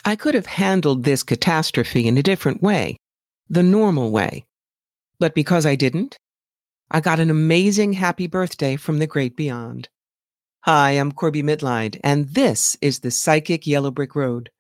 I could have handled this catastrophe in a different way, the normal way. But because I didn't, I got an amazing happy birthday from the great beyond. Hi, I'm Corby Mitleid, and this is the Psychic Yellow Brick Road.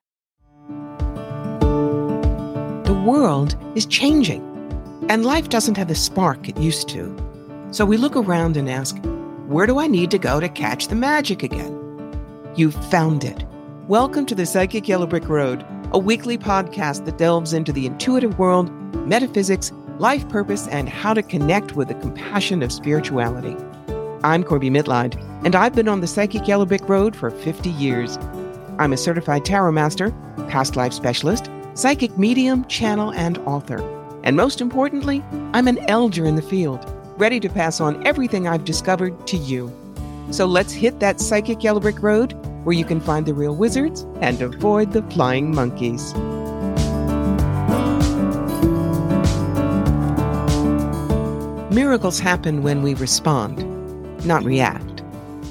The world is changing, and life doesn't have the spark it used to. So we look around and ask, where do I need to go to catch the magic again? You've found it. Welcome to the Psychic Yellow Brick Road, a weekly podcast that delves into the intuitive world, metaphysics, life purpose, and how to connect with the compassion of spirituality. I'm Corby Mitleid, and I've been on the Psychic Yellow Brick Road for 50 years. I'm a certified tarot master, past life specialist, psychic medium, channel, and author. And most importantly, I'm an elder in the field, ready to pass on everything I've discovered to you. So let's hit that Psychic Yellow Brick Road where you can find the real wizards and avoid the flying monkeys. Miracles happen when we respond, not react.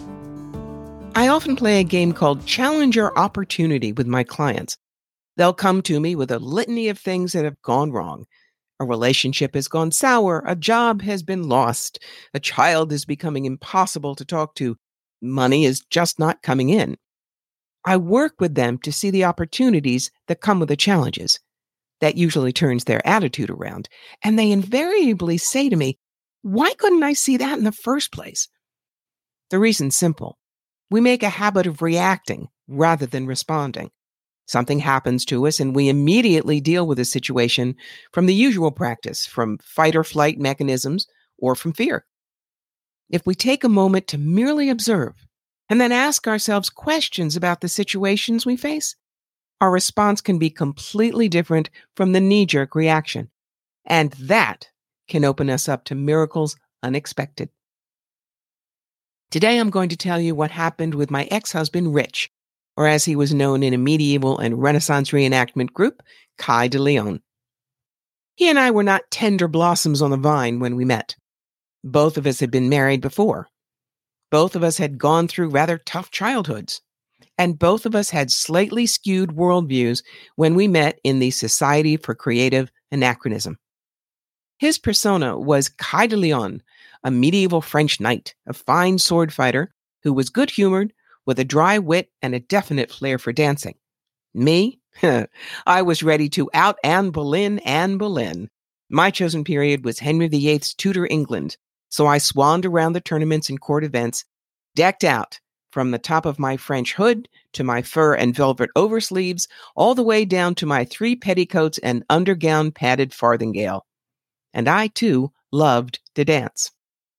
I often play a game called Challenger Opportunity with my clients. They'll come to me with a litany of things that have gone wrong. A relationship has gone sour, a job has been lost, a child is becoming impossible to talk to, money is just not coming in. I work with them to see the opportunities that come with the challenges. That usually turns their attitude around, and they invariably say to me, why couldn't I see that in the first place? The reason's simple. We make a habit of reacting rather than responding. Something happens to us and we immediately deal with the situation from the usual practice, from fight or flight mechanisms, or from fear. If we take a moment to merely observe and then ask ourselves questions about the situations we face, our response can be completely different from the knee-jerk reaction. And that can open us up to miracles unexpected. Today I'm going to tell you what happened with my ex-husband, Rich, or as he was known in a medieval and Renaissance reenactment group, Kai de Leon. He and I were not tender blossoms on the vine when we met. Both of us had been married before. Both of us had gone through rather tough childhoods. And both of us had slightly skewed worldviews when we met in the Society for Creative Anachronism. His persona was Kai de Leon, a medieval French knight, a fine sword fighter who was good-humored, with a dry wit and a definite flair for dancing. Me? I was ready to out Anne Boleyn. My chosen period was Henry VIII's Tudor England, so I swanned around the tournaments and court events, decked out from the top of my French hood to my fur and velvet oversleeves, all the way down to my 3 petticoats and undergown padded farthingale. And I, too, loved to dance.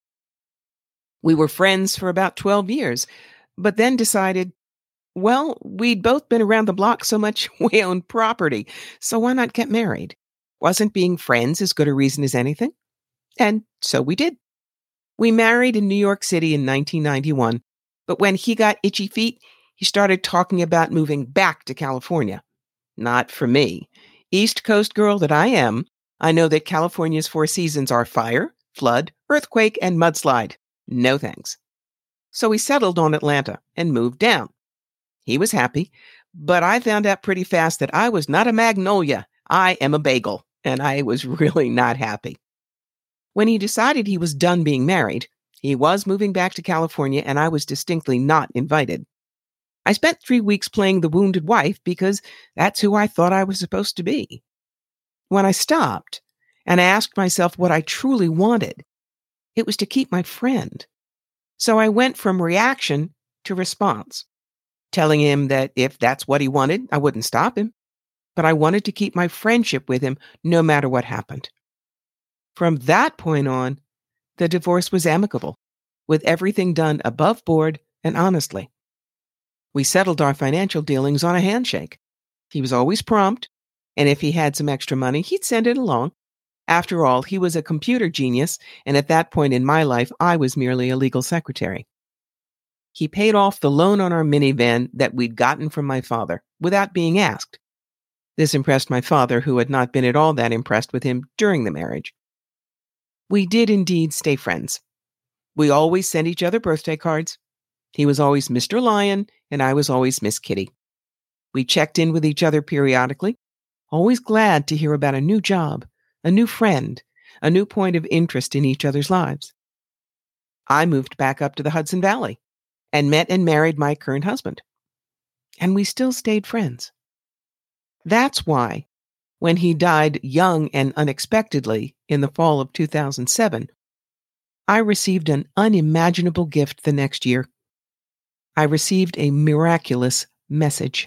We were friends for about 12 years, but then decided, well, we'd both been around the block so much we owned property, so why not get married? Wasn't being friends as good a reason as anything? And so we did. We married in New York City in 1991, but when he got itchy feet, he started talking about moving back to California. Not for me. East Coast girl that I am, I know that California's 4 seasons are fire, flood, earthquake, and mudslide. No thanks. So we settled on Atlanta and moved down. He was happy, but I found out pretty fast that I was not a magnolia. I am a bagel, and I was really not happy. When he decided he was done being married, he was moving back to California, and I was distinctly not invited. I spent 3 weeks playing the wounded wife because that's who I thought I was supposed to be. When I stopped and I asked myself what I truly wanted, it was to keep my friend. So I went from reaction to response, telling him that if that's what he wanted, I wouldn't stop him. But I wanted to keep my friendship with him no matter what happened. From that point on, the divorce was amicable, with everything done above board and honestly. We settled our financial dealings on a handshake. He was always prompt, and if he had some extra money, he'd send it along. After all, he was a computer genius, and at that point in my life, I was merely a legal secretary. He paid off the loan on our minivan that we'd gotten from my father, without being asked. This impressed my father, who had not been at all that impressed with him during the marriage. We did indeed stay friends. We always sent each other birthday cards. He was always Mr. Lion, and I was always Miss Kitty. We checked in with each other periodically, always glad to hear about a new job, a new friend, a new point of interest in each other's lives. I moved back up to the Hudson Valley and met and married my current husband. And we still stayed friends. That's why, when he died young and unexpectedly in the fall of 2007, I received an unimaginable gift the next year. I received a miraculous message.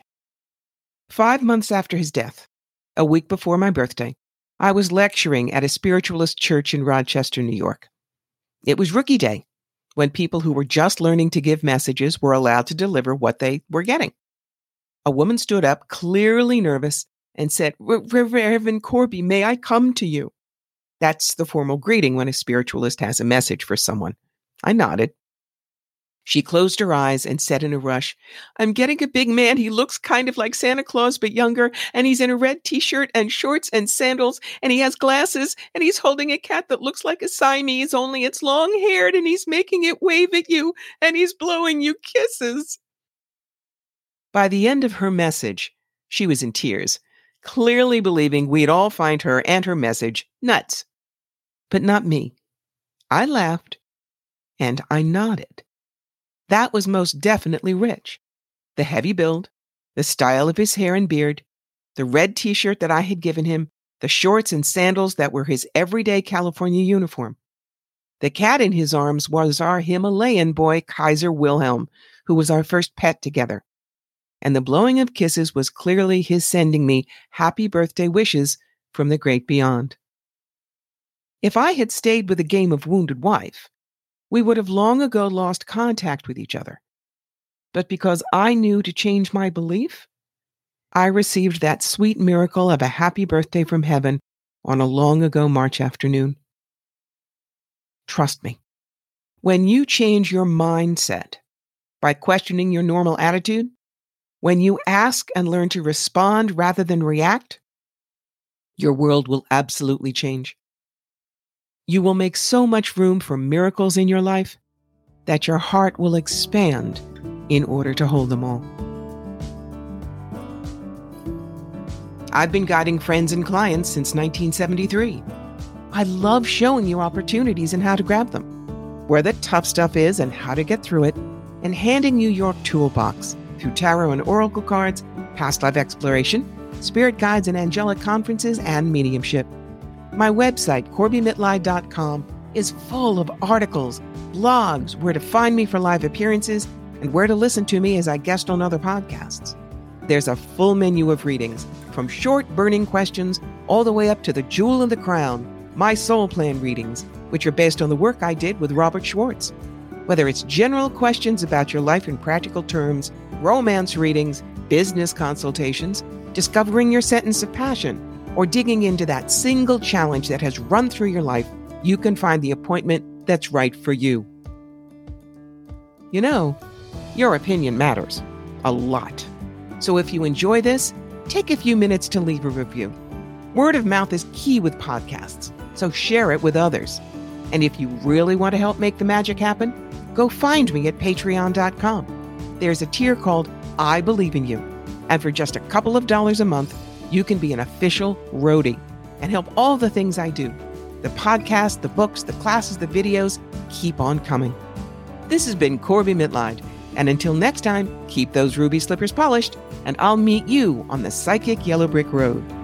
5 months after his death, a week before my birthday, I was lecturing at a spiritualist church in Rochester, New York. It was Rookie Day, when people who were just learning to give messages were allowed to deliver what they were getting. A woman stood up, clearly nervous, and said, "Reverend Corby, may I come to you?" That's the formal greeting when a spiritualist has a message for someone. I nodded. She closed her eyes and said in a rush, "I'm getting a big man. He looks kind of like Santa Claus, but younger, and he's in a red t-shirt and shorts and sandals, and he has glasses, and he's holding a cat that looks like a Siamese, only it's long-haired, and he's making it wave at you, and he's blowing you kisses." By the end of her message, she was in tears, clearly believing we'd all find her and her message nuts. But not me. I laughed, and I nodded. That was most definitely Rich. The heavy build, the style of his hair and beard, the red t-shirt that I had given him, the shorts and sandals that were his everyday California uniform. The cat in his arms was our Himalayan boy, Kaiser Wilhelm, who was our first pet together. And the blowing of kisses was clearly his sending me happy birthday wishes from the great beyond. If I had stayed with a game of Wounded Wife, we would have long ago lost contact with each other. But because I knew to change my belief, I received that sweet miracle of a happy birthday from heaven on a long ago March afternoon. Trust me, when you change your mindset by questioning your normal attitude, when you ask and learn to respond rather than react, your world will absolutely change. You will make so much room for miracles in your life that your heart will expand in order to hold them all. I've been guiding friends and clients since 1973. I love showing you opportunities and how to grab them, where the tough stuff is and how to get through it, and handing you your toolbox through tarot and oracle cards, past life exploration, spirit guides and angelic conferences, and mediumship. My website, CorbyMitleid.com, is full of articles, blogs, where to find me for live appearances, and where to listen to me as I guest on other podcasts. There's a full menu of readings, from short burning questions all the way up to the jewel in the crown, my soul plan readings, which are based on the work I did with Robert Schwartz. Whether it's general questions about your life in practical terms, romance readings, business consultations, discovering your sentence of passion, or digging into that single challenge that has run through your life, you can find the appointment that's right for you. You know, your opinion matters a lot. So if you enjoy this, take a few minutes to leave a review. Word of mouth is key with podcasts, so share it with others. And if you really want to help make the magic happen, go find me at patreon.com. There's a tier called I Believe in You. And for just a couple of dollars a month, you can be an official roadie and help all the things I do. The podcast, the books, the classes, the videos, keep on coming. This has been Corby Mitleid. And until next time, keep those ruby slippers polished, and I'll meet you on the psychic yellow brick road.